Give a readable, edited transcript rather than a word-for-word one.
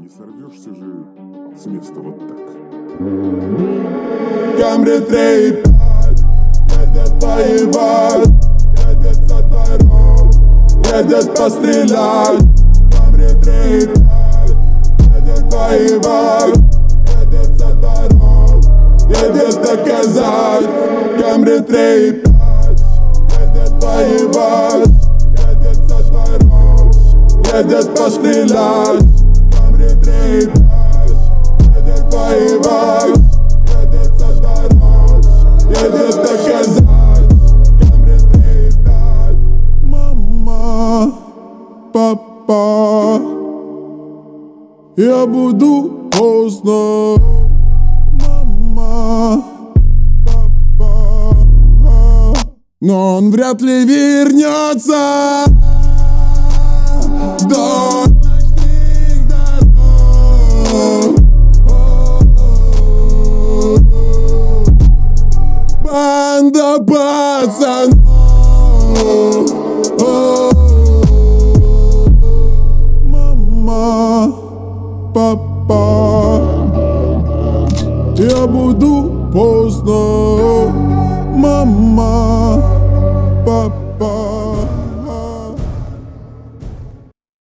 Не сорвешься же с места вот так. Камри 3 едет воевать, едет со дворов, едет пострелять. Камри 3 едет воевать, едет со дворов, едет доказать. Камри 3 едет воевать, едет со дворов, едет пострелять. Камри 3 едет воевать, едет со дворов, едет доказать. Камри 3-5. Мама, папа, я буду поздно. Мама, папа, но он вряд ли вернется до ночных дорог. Банда пацанов. Мама, папа, я буду поздно. Мама,